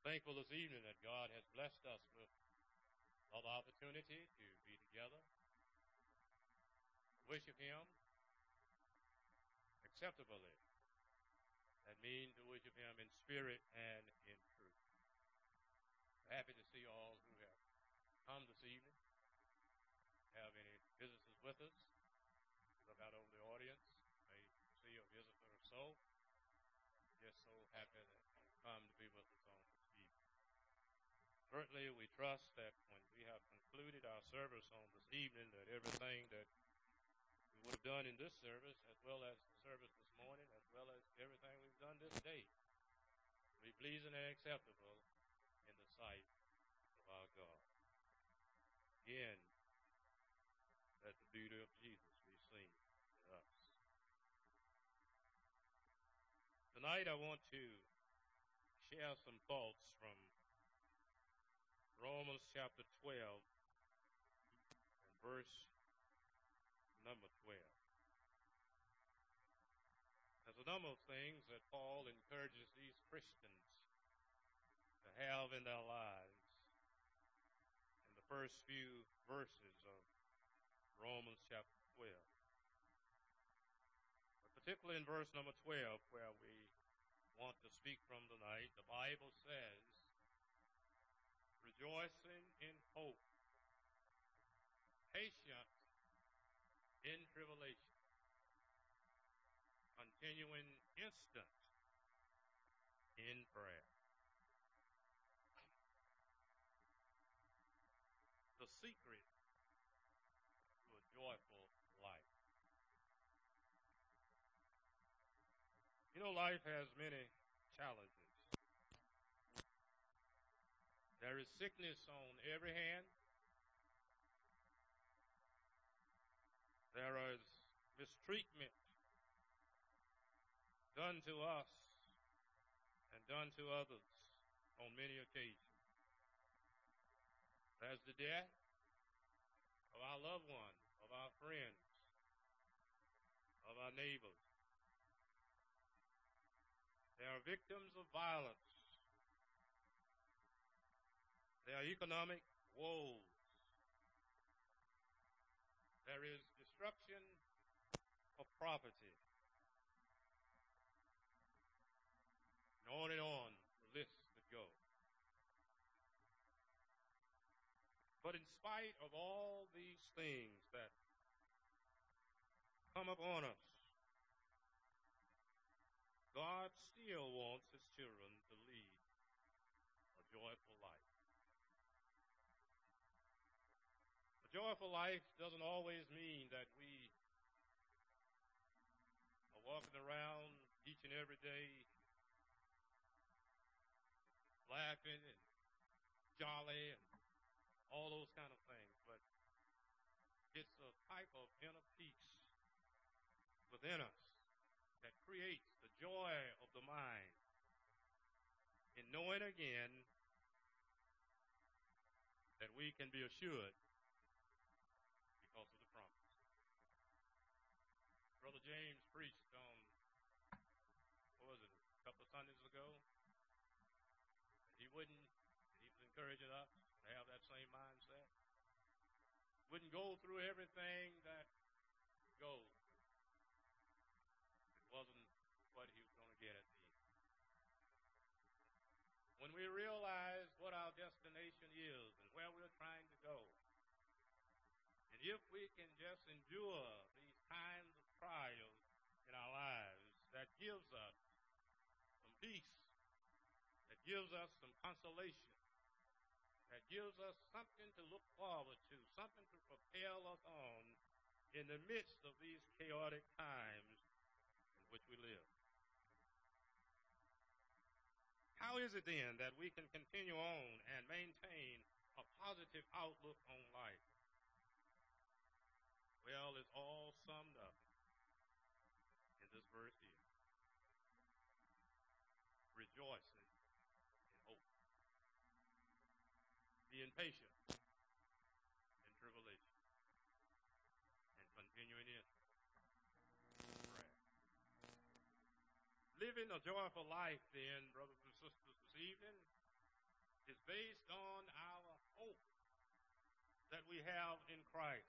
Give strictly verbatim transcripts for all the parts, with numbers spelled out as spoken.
Thankful this evening that God has blessed us with another opportunity to be together, worship Him acceptably. That means to worship Him in spirit and in truth. We're happy to see all who have come this evening. Have any visitors with us? Look out over the audience. May see a visitor or so. Just so happy that you come to be with us on this evening. Certainly, we trust that when we have concluded our service on this evening, that everything that we would have done in this service, as well as the service this morning, as well as everything we've done this day, will be pleasing and acceptable in the sight of our God. Again, let the beauty of Jesus be seen in us. Tonight, I want to share some thoughts from Romans chapter twelve and verse number twelve. There's a number of things that Paul encourages these Christians to have in their lives in the first few verses of Romans chapter twelve. But particularly in verse number twelve, where we want to speak from tonight, the Bible says, rejoicing in hope, patient in tribulation, continuing instant in prayer. The secret to a joyful life. You know, life has many challenges. There is sickness on every hand. There is mistreatment done to us and done to others on many occasions. There's the death of our loved ones, of our friends, of our neighbors. There are victims of violence. There are economic woes. There is destruction of property. And on and on the list could go. But in spite of all these things that come upon us, God still wants His children to lead a joyful life. A joyful life doesn't always mean that we are walking around each and every day laughing and jolly and all those kind of things, but it's a type of inner peace within us that creates the joy of the mind in knowing again that we can be assured because of the promise. Brother James preached on, what was it, a couple of Sundays ago? He wouldn't, he was encouraging us to have that same mindset. Wouldn't go through everything that goes. It wasn't what he was going to get at the end. When we realize what our destination is and where we're trying to go, and if we can just endure these times of trials in our lives, that gives us some peace, that gives us some consolation, that gives us something to look forward to, something to propel us on in the midst of these chaotic times in which we live. How is it then that we can continue on and maintain a positive outlook on life? Well, it's all summed up in this verse here. Rejoicing in hope. Being patient in tribulation. And continuing in prayer. Living a joyful life then, brothers and sisters, this evening, based on our hope that we have in Christ.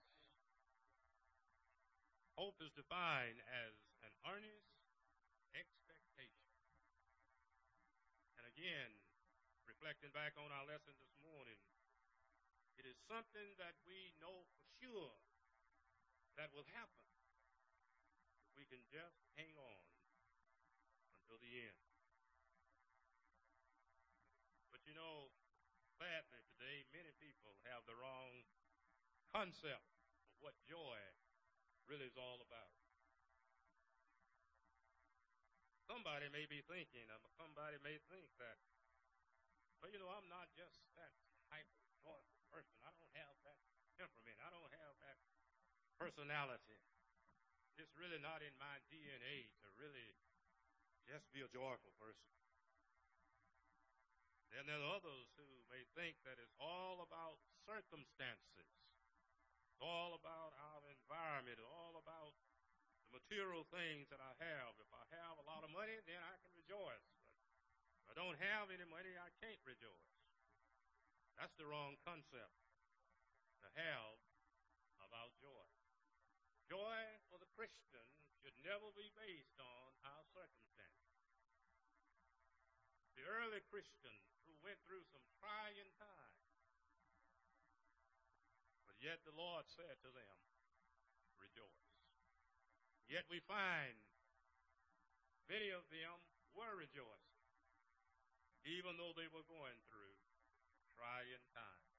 Hope is defined as an earnest expectation. And again, reflecting back on our lesson this morning, it is something that we know for sure that will happen. We can just hang on until the end. But you know, sadly today, many people have the wrong concept of what joy really is all about. Somebody may be thinking, or somebody may think that, well, you know, I'm not just that type of joyful person. I don't have that temperament. I don't have that personality. It's really not in my D N A to really just be a joyful person. Then there are others who may think that it's all about circumstances. It's all about our environment. It's all about the material things that I have. If I have a lot of money, then I can rejoice. But if I don't have any money, I can't rejoice. That's the wrong concept to have about joy. Joy for the Christian should never be based on our circumstances. The early Christians who went through some trying times, but yet the Lord said to them, rejoice. Yet we find many of them were rejoicing, even though they were going through trying times.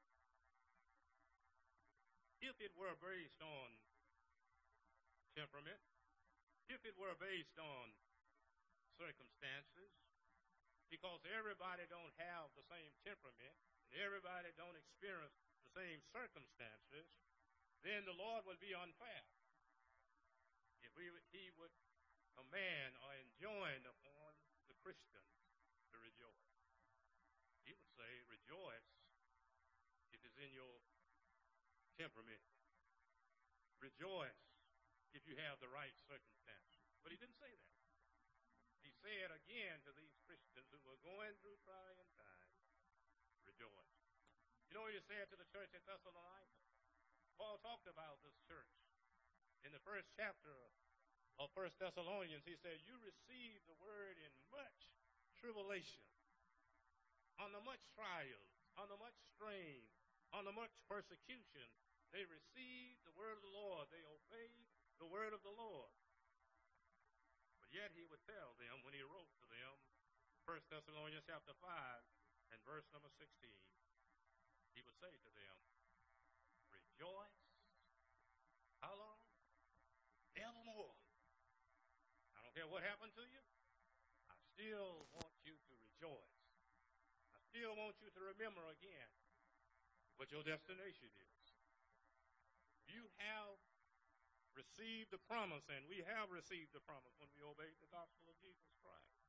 If it were based on temperament, if it were based on circumstances, because everybody don't have the same temperament, and everybody don't experience the same circumstances, then the Lord would be unfair. If we, he would command or enjoin upon the Christian to rejoice. He would say, rejoice if it's in your temperament. Rejoice if you have the right circumstances. But he didn't say that. He said again to these Christians who were going through trying times, rejoice. You know what he said to the church at Thessalonica? Paul talked about this church. In the first chapter of First Thessalonians, he said, you received the word in much tribulation, under much trials, under much strain, under much persecution. They received the word of the Lord. They obeyed the word of the Lord. But yet he would tell them when he wrote to them, First Thessalonians chapter five and verse number sixteen, he would say to them, rejoice. How long? Evermore. I don't care what happened to you. I still want you to rejoice. I still want you to remember again what your destination is. You have received the promise, and we have received the promise when we obeyed the gospel of Jesus Christ.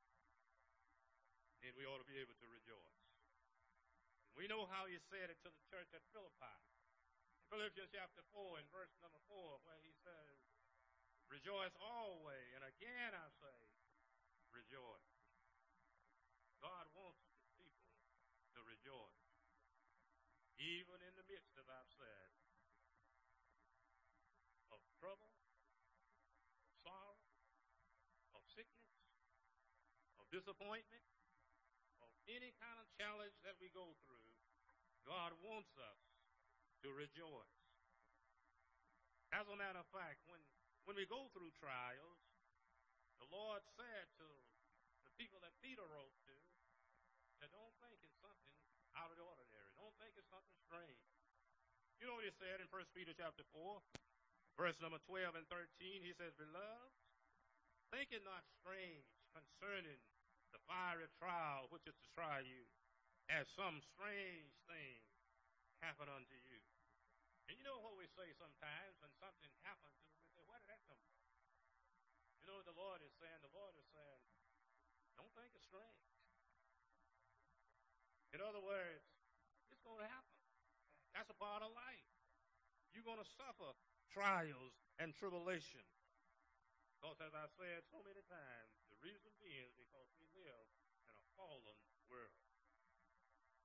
Then we ought to be able to rejoice. And we know how he said it to the church at Philippi. Philippians chapter four and verse number four, where he says, rejoice always, and again I say, rejoice. God wants his people to rejoice, even in the midst, as I've said, of trouble, of sorrow, of sickness, of disappointment, of any kind of challenge that we go through. God wants us to rejoice. As a matter of fact, when, when we go through trials, the Lord said to the people that Peter wrote to, that don't think it's something out of the ordinary. Don't think it's something strange. You know what he said in First Peter chapter four, verse number twelve and thirteen? He says, beloved, think it not strange concerning the fiery trial which is to try you, as some strange thing happen unto you. And you know what we say sometimes when something happens to us, we say, where did that come from? You know what the Lord is saying? The Lord is saying, don't think it's strange. In other words, it's going to happen. That's a part of life. You're going to suffer trials and tribulation. Because as I said so many times, the reason being is because we live in a fallen world.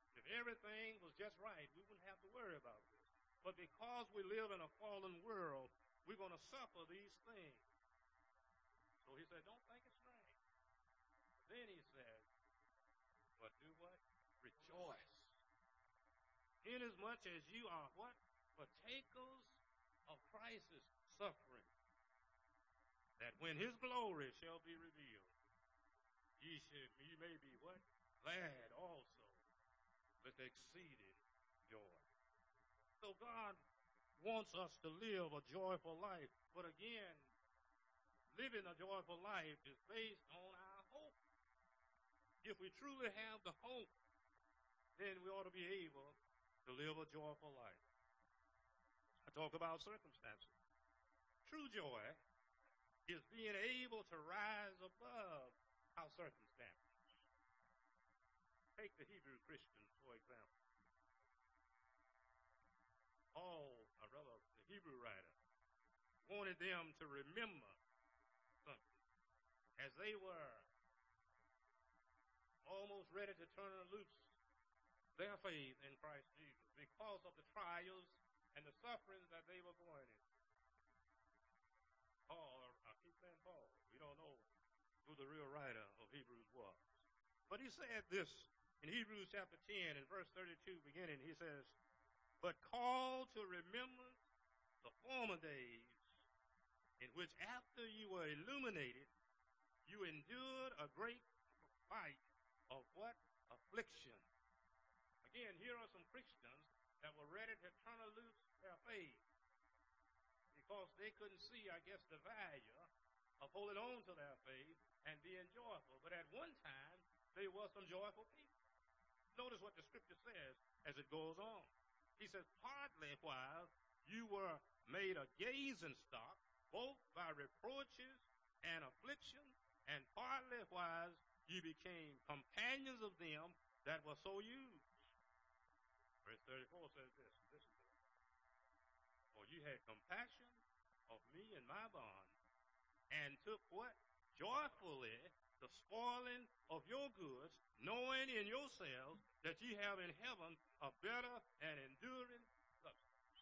everything was just right, we wouldn't have to worry about this. But because we live in a fallen world, we're going to suffer these things. So he said, don't think it's strange. Then he said, but do what? Rejoice. Inasmuch as you are what? Partakers of Christ's suffering, that when his glory shall be revealed, ye should, ye may be what? Glad also with exceeding joy. So God wants us to live a joyful life. But again, living a joyful life is based on our hope. If we truly have the hope, then we ought to be able to live a joyful life. I talk about circumstances. True joy is being able to rise above our circumstances. Take the Hebrew Christians, for example. Paul, or rather the Hebrew writer, wanted them to remember something. As they were almost ready to turn loose their faith in Christ Jesus because of the trials and the sufferings that they were going in. Paul, I keep saying Paul, we don't know who the real writer of Hebrews was. But he said this in Hebrews chapter ten and verse thirty-two beginning. He says, but call to remembrance the former days in which after you were illuminated, you endured a great fight of what? Affliction. Again, here are some Christians that were ready to turn loose their faith because they couldn't see, I guess, the value of holding on to their faith and being joyful. But at one time, they were some joyful people. Notice what the scripture says as it goes on. He says, partly while you were made a gazing stock, both by reproaches and affliction, and partly while you became companions of them that were so used. Verse thirty-four says this. Listen to it. For you had compassion of me and my bond, and took what? Joyfully the spoiling of your goods, knowing in yourselves that ye have in heaven a better and enduring substance.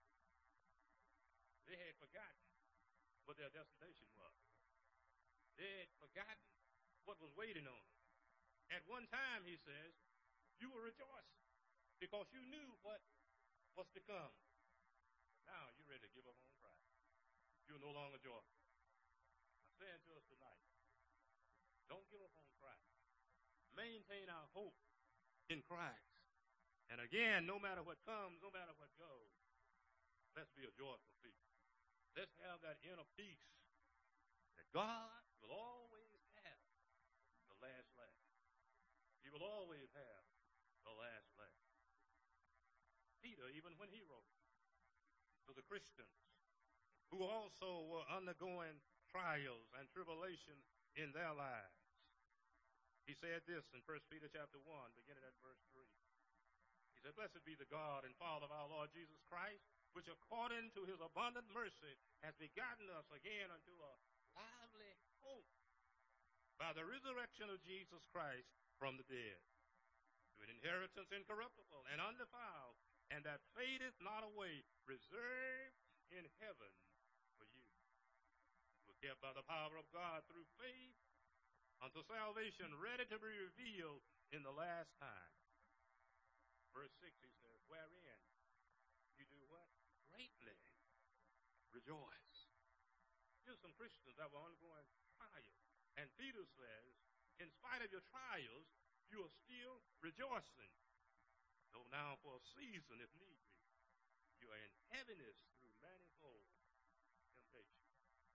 They had forgotten what their destination was. They had forgotten what was waiting on them. At one time, he says, you were rejoicing because you knew what was to come. Now you're ready to give up on Christ. You're no longer joyful. I'm saying to us tonight, don't give up on Christ. Maintain our hope in Christ. And again, no matter what comes, no matter what goes, let's be a joyful people. Let's have that inner peace that God will always have the last laugh. He will always have the last laugh. Peter, even when he wrote to the Christians who also were undergoing trials and tribulations in their lives, he said this in First Peter chapter one, beginning at verse three. He said, blessed be the God and Father of our Lord Jesus Christ, which according to his abundant mercy has begotten us again unto a lively hope by the resurrection of Jesus Christ from the dead, to an inheritance incorruptible and undefiled, and that fadeth not away, reserved in heaven for you, who are kept by the power of God through faith unto salvation, ready to be revealed in the last time. Verse six, he says, wherein you do what? Greatly rejoice. Here's some Christians that were undergoing trials. And Peter says, in spite of your trials, you are still rejoicing. Though now for a season, if need be, you are in heaviness through manifold temptation.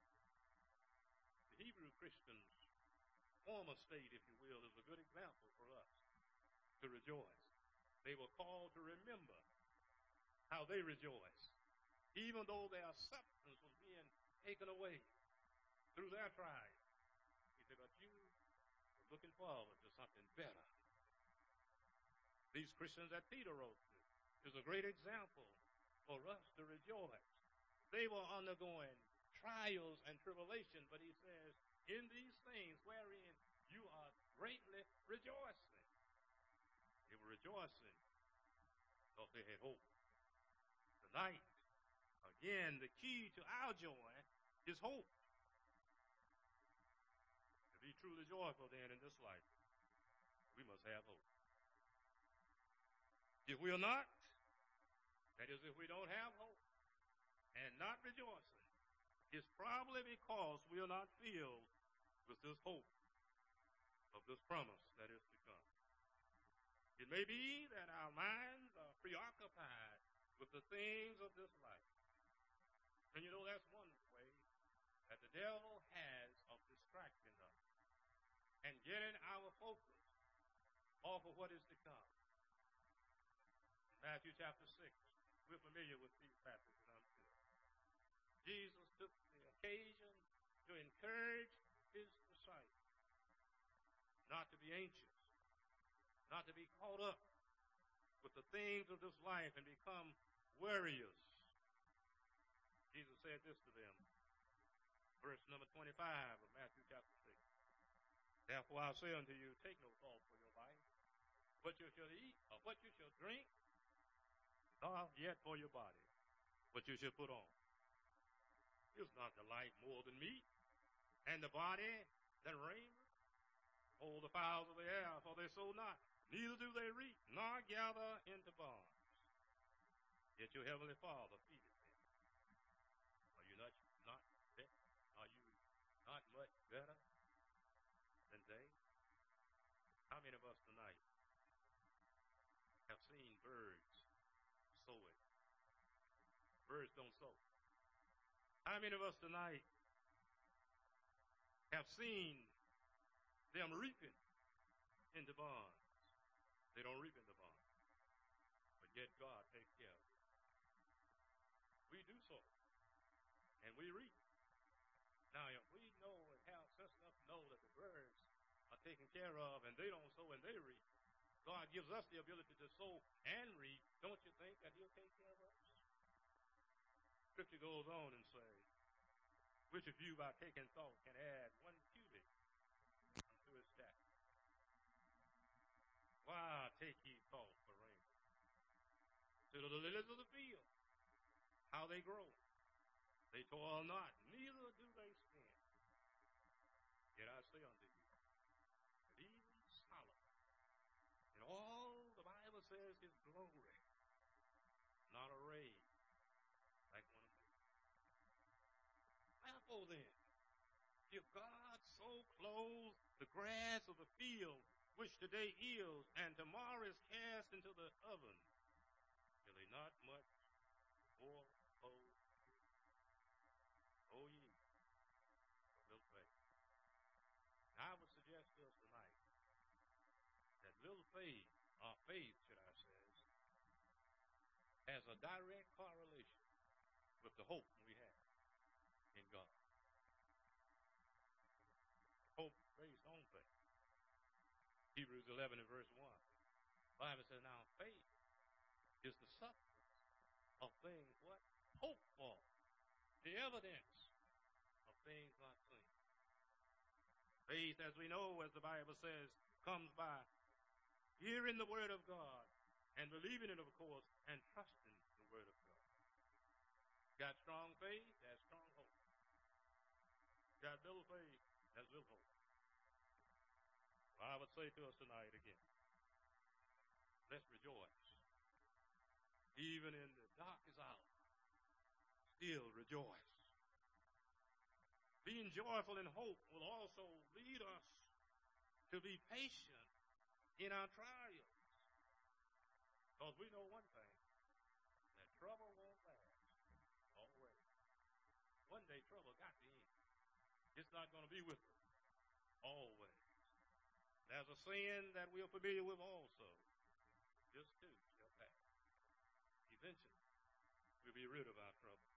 The Hebrew Christians' former state, if you will, is a good example for us to rejoice. They were called to remember how they rejoiced, even though their substance was being taken away through their trials. He said, but you were looking forward to something better. These Christians that Peter wrote to is a great example for us to rejoice. They were undergoing trials and tribulation, but he says, in these things wherein you are greatly rejoicing. They were rejoicing they had hope. Tonight, again, the key to our joy is hope. To be truly joyful then in this life, we must have hope. If we are not, that is, if we don't have hope and not rejoicing, it's probably because we are not filled with this hope of this promise that is to come. It may be that our minds are preoccupied with the things of this life. And you know, that's one way that the devil has of distracting us and getting our focus off of what is to come. Matthew chapter six, we're familiar with these passages, I'm sure. Jesus took the occasion to encourage his disciples not to be anxious, not to be caught up with the things of this life and become worriers. Jesus said this to them, verse number twenty-five of Matthew chapter six. Therefore I say unto you, take no thought for your life, what you shall eat or what you shall drink, nor yet for your body, what you shall put on. Is not the life more than meat, and the body than raiment? Hold the fowls of the air, for they sow not, neither do they reap, nor gather into barns. Yet your heavenly Father feedeth them. Are you not not better? Are you not much better than they? How many of us tonight have seen birds sowing? Birds don't sow. How many of us tonight have seen them reaping in the barns? They don't reap in the barns, but yet God takes care of it. We do so, and we reap. Now, if we know and have sense enough to know that the birds are taken care of and they don't sow and they reap, God gives us the ability to sow and reap. Don't you think that he'll take care of us? Scripture goes on and says, which of you by taking thought can add one cubit to his stature? Why take ye thought for raiment? Consider the lilies of the field, how they grow. They toil not, neither do they spin. Yet I say unto you, that even Solomon, in all the Bible says his glory, not arrayed like one of these. Wherefore then, if God so clothes the grass of the field, which today is, and tomorrow is cast into the oven, will he not much more clothe you? O ye of little faith. I would suggest to us tonight that little faith, or faith, should I say, has a direct correlation with the hope we have in God. Hope based on faith. Hebrews eleven and verse one. The Bible says, now faith is the substance of things what? Hope for. The evidence of things not seen. Faith, as we know, as the Bible says, comes by hearing the word of God and believing it, of course, and trusting the word of God. Got strong faith, that's strong hope. Got little faith, that's little hope. Well, I would say to us tonight again, let's rejoice. Even in the darkest hour, still rejoice. Being joyful in hope will also lead us to be patient in our trials. Because we know one thing, that trouble won't last always. One day trouble got to end. It's not going to be with us always. There's a sin that we're familiar with also. This too shall pass. Eventually, we'll be rid of our trouble.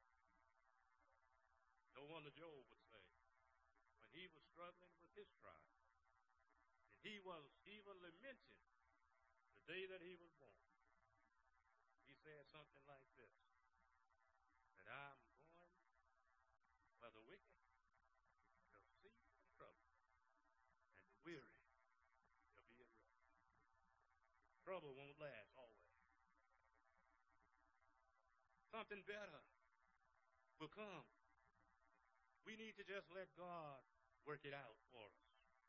No wonder Job would say, when he was struggling with his trial, and he was even lamenting the day that he was born, he said something like this, that I'm going where the wicked shall see the trouble, and the weary shall be at rest. Trouble won't last always. something better will come. We need to just let God work it out for us.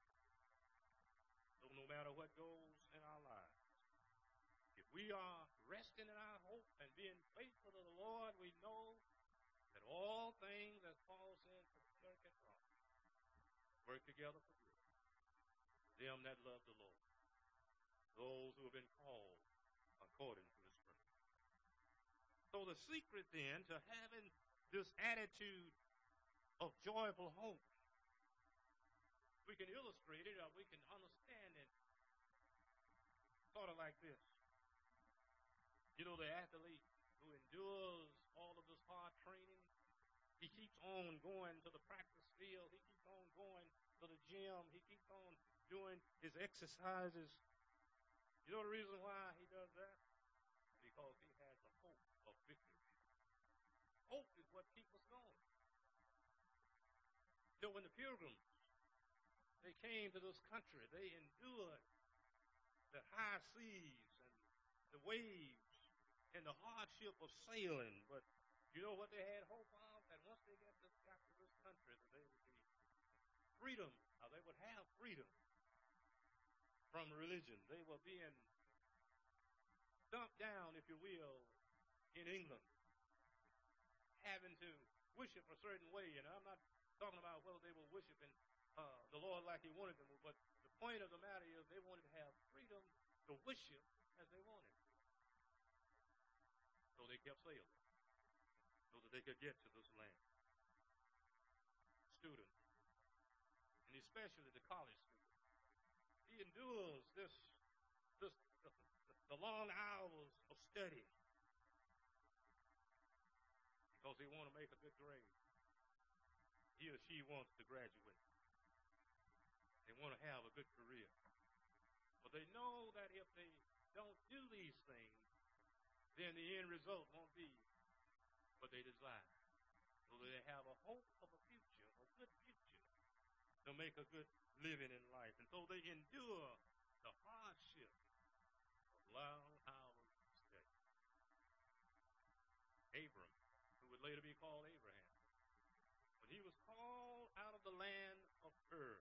So no matter what goes in our lives, if we are resting in our hope and being faithful to the Lord, we know that all things, as Paul said, work at all, work together for good. Them that love the Lord, those who have been called according to his purpose. So the secret then to having this attitude of joyful hope, we can illustrate it or we can understand it sort of like this. You know, the athlete who endures all of this hard training, he keeps on going to the practice field. He keeps on going to the gym. He keeps on doing his exercises. You know the reason why he does that? Because he has a hope of victory. Hope is what keeps us going. You know, when the pilgrims, they came to this country, they endured the high seas and the waves and the hardship of sailing. But you know what they had hope of? That once they get to, got to this country, that they would be freedom, or they would have freedom from religion. They were being dumped down, if you will, in England, having to worship a certain way. And I'm not talking about whether they were worshiping uh, the Lord like he wanted them, but the point of the matter is they wanted to have freedom to worship as they wanted. So they kept sailing so that they could get to this land. Student, and especially the college student, he endures this, this the, the long hours of study because they want to make a good grade. He or she wants to graduate. They want to have a good career. But they know that if they don't do these things, then the end result won't be what they desire. So they have a hope of a future, a good future, to make a good living in life. And so they endure the hardship of long hours of study. Abram, who would later be called Abraham, when he was called out of the land of Ur,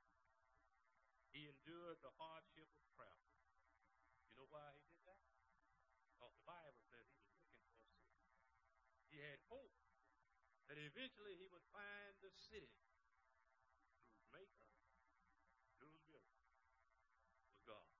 he endured the hardship of travel. You know why he did that? Because the Bible says he was looking for a city. He had hope that eventually he would find the city whose maker, whose builder was God.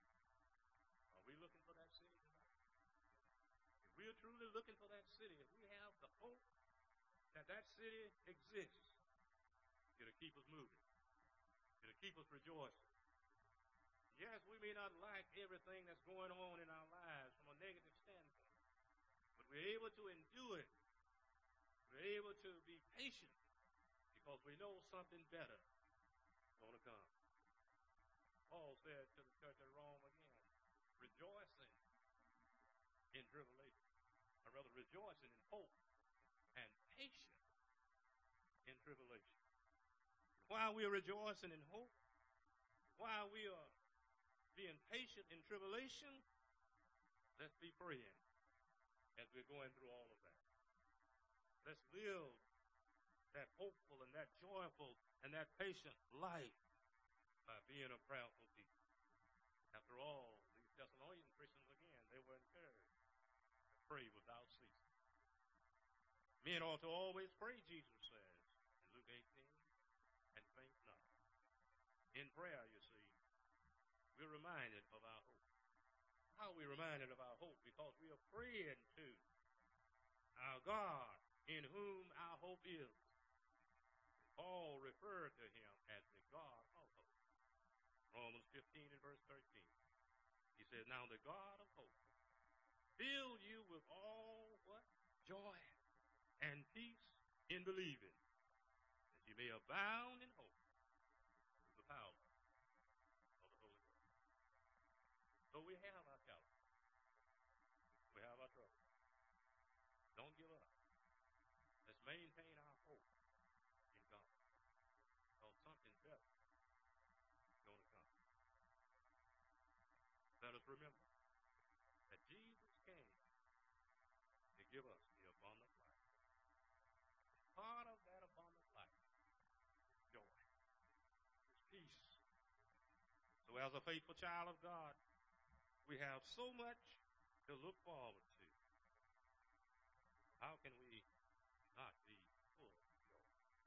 Are we looking for that city tonight? If we are truly looking for that city, if we have the hope that that city exists, it'll keep us moving. It'll keep us rejoicing. Yes, we may not like everything that's going on in our lives from a negative standpoint, but we're able to endure it. We're able to be patient because we know something better is going to come. Paul said to the church at Rome again, rejoicing in tribulation, or rather rejoicing in hope and patient in tribulation. While we are rejoicing in hope, while we are being patient in tribulation, let's be praying as we're going through all of that. Let's live that hopeful and that joyful and that patient life by being a prayerful people. After all, these Thessalonian Christians, again, they were encouraged to pray without ceasing. Men ought to always pray, Jesus says in Luke eighteen, and faint not. In prayer, you see, we're reminded of our hope. How are we reminded of our hope? Because we are praying to our God, in whom our hope is. Paul referred to him as the God of hope. Romans fifteen and verse thirteen. He says, now the God of hope fill you with all what? Joy and peace in believing, that you may abound in hope through the power of the Holy Ghost. So we have our challenges. We have our troubles. Don't give up. Let's maintain our hope in God. Because something better is going to come. Let us remember that Jesus came to give us as a faithful child of God, we have so much to look forward to. How can we not be full of joy?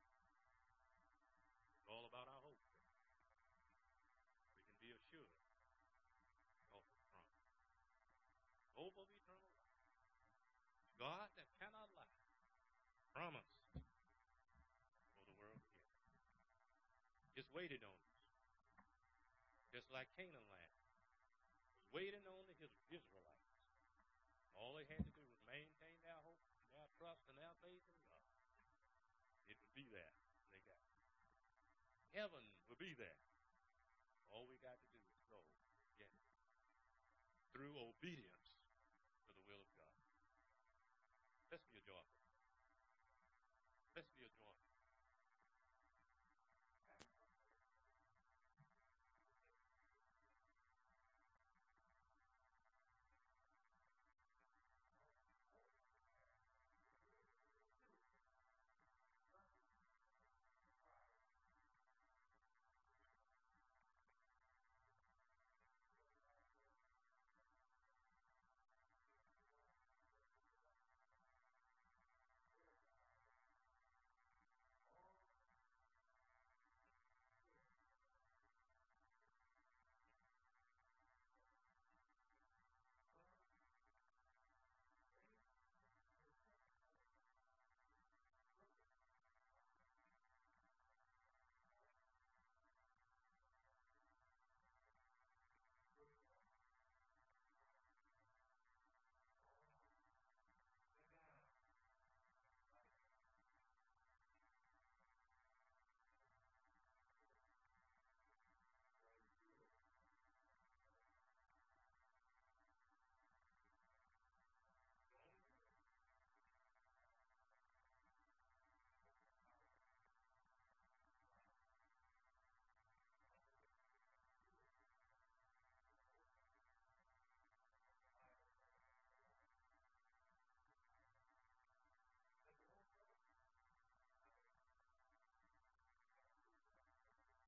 It's all about our hope. We can be assured of the promise. Hope of eternal life. God that cannot lie. Promise for the world to hear. It's waited on us. Just like Canaan land. Was waiting on the Israelites. All they had to do was maintain their hope, their trust, and their faith in God. It would be there. They got it. Heaven will be there. All we got to do is go get it. Through obedience